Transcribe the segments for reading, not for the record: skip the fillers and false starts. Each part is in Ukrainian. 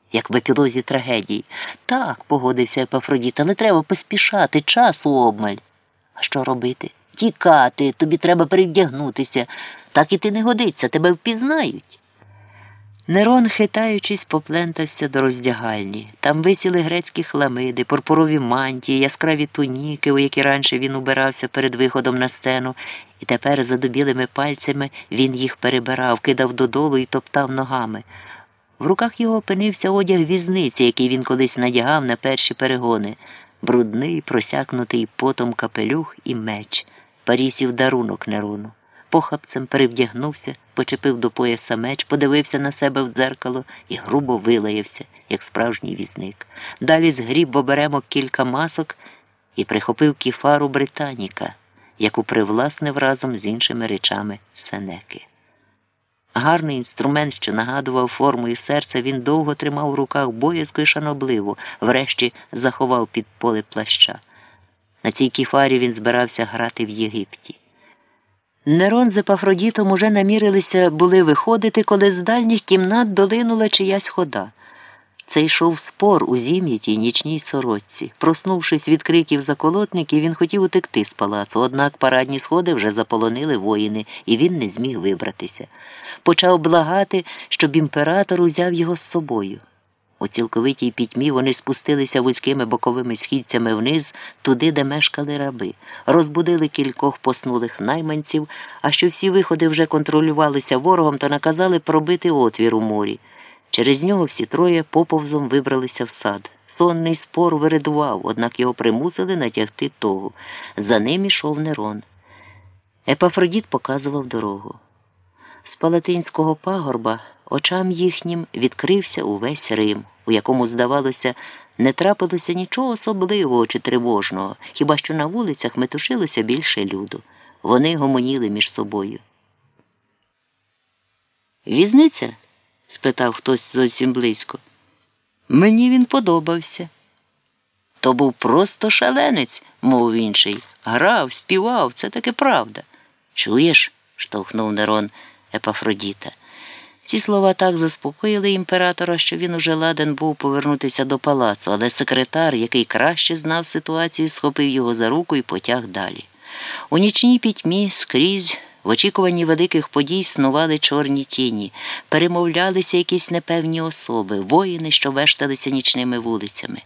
як в епілозі трагедії. Так, погодився Епафродіт, але треба поспішати, часу обмаль. А що робити? Тікати, тобі треба перевдягнутися. Так іти не годиться, тебе впізнають. Нерон, хитаючись, поплентався до роздягальні. Там висіли грецькі хламиди, пурпурові мантії, яскраві туніки, у які раніше він убирався перед виходом на сцену, і тепер задубілими пальцями він їх перебирав, кидав додолу і топтав ногами. В руках його опинився одяг візниці, який він колись надягав на перші перегони. Брудний, просякнутий потом капелюх і меч. Парісів дарунок Нерону. Похапцем перевдягнувся, почепив до пояса меч, подивився на себе в дзеркало і грубо вилаявся, як справжній візник. Далі згріб в оберемок кілька масок і прихопив кіфару Британіка, яку привласнив разом з іншими речами Сенеки. Гарний інструмент, що нагадував формою серця, він довго тримав у руках боязко й шанобливо, врешті заховав під поле плаща. На цій кіфарі він збирався грати в Єгипті. Нерон з Епафродітом уже намірилися були виходити, коли з дальніх кімнат долинула чиясь хода. Це йшов спор у зім'ятій нічній сорочці. Проснувшись від криків заколотників, він хотів утекти з палацу, однак парадні сходи вже заполонили воїни, і він не зміг вибратися. Почав благати, щоб імператор узяв його з собою. У цілковитій пітьмі вони спустилися вузькими боковими східцями вниз, туди, де мешкали раби. Розбудили кількох поснулих найманців, а що всі виходи вже контролювалися ворогом, то наказали пробити отвір у морі. Через нього всі троє поповзом вибралися в сад. Сонний спор виридував, однак його примусили натягти тогу. За ним ішов Нерон. Епафродіт показував дорогу. З палатинського пагорба очам їхнім відкрився увесь Рим, у якому, здавалося, не трапилося нічого особливого чи тривожного, хіба що на вулицях метушилося більше люду. Вони гомоніли між собою. «Візниця?» – спитав хтось зовсім близько. «Мені він подобався». «То був просто шаленець», – мовив інший. «Грав, співав, це таки правда». «Чуєш?» – штовхнув Нерон Епафродіта. Ці слова так заспокоїли імператора, що він уже ладен був повернутися до палацу, але секретар, який краще знав ситуацію, схопив його за руку і потяг далі. У нічній пітьмі скрізь, в очікуванні великих подій, снували чорні тіні, перемовлялися якісь непевні особи, воїни, що вешталися нічними вулицями.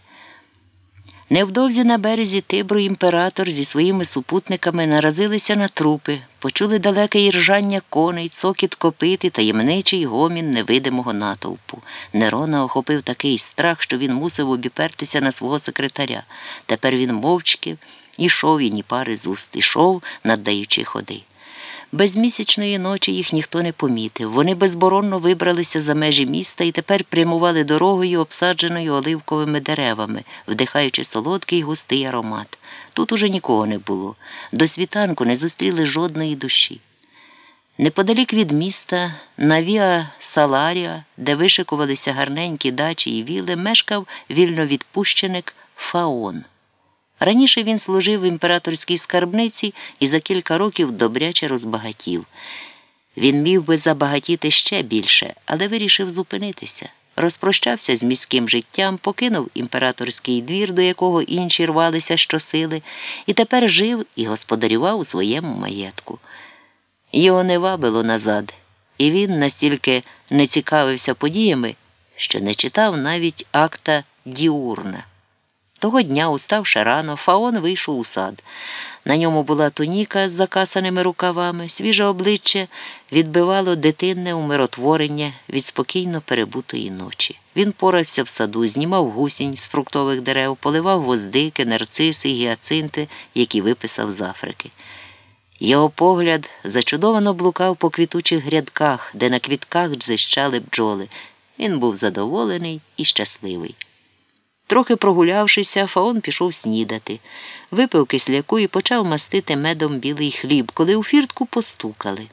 Невдовзі на березі Тибру імператор зі своїми супутниками наразилися на трупи, почули далеке іржання коней, цокіт копит і таємничий гомін невидимого натовпу. Нерона охопив такий страх, що він мусив обіпертися на свого секретаря. Тепер він мовчки ішов і ні пари з уст, ішов, наддаючи ходи. Безмісячної ночі їх ніхто не помітив. Вони безборонно вибралися за межі міста і тепер прямували дорогою, обсадженою оливковими деревами, вдихаючи солодкий густий аромат. Тут уже нікого не було. До світанку не зустріли жодної душі. Неподалік від міста, на Віа Саларія, де вишикувалися гарненькі дачі і віли, мешкав вільновідпущеник Фаон. Раніше він служив в імператорській скарбниці і за кілька років добряче розбагатів. Він міг би забагатіти ще більше, але вирішив зупинитися. Розпрощався з міським життям, покинув імператорський двір, до якого інші рвалися щосили, і тепер жив і господарював у своєму маєтку. Його не вабило назад, і він настільки не цікавився подіями, що не читав навіть акта Діурна. Того дня, уставши рано, Фаон вийшов у сад. На ньому була туніка з закасаними рукавами, свіже обличчя відбивало дитинне умиротворення від спокійно перебутої ночі. Він порався в саду, знімав гусінь з фруктових дерев, поливав гвоздики, нарциси, гіацинти, які виписав з Африки. Його погляд зачудовано блукав по квітучих грядках, де на квітках дзищали бджоли. Він був задоволений і щасливий. Трохи прогулявшися, Фаон пішов снідати. Випив кисляку і почав мастити медом білий хліб, коли у фіртку постукали.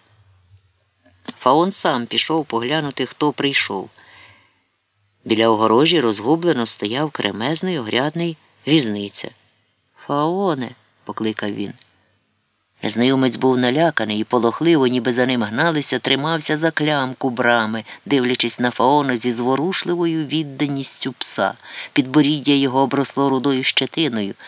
Фаон сам пішов поглянути, хто прийшов. Біля огорожі розгублено стояв кремезний огрядний візниця. «Фаоне!» – покликав він. Незнайомець був наляканий і полохливо, ніби за ним гналися, тримався за клямку брами, дивлячись на Фаона зі зворушливою відданістю пса. Підборіддя його обросло рудою щетиною,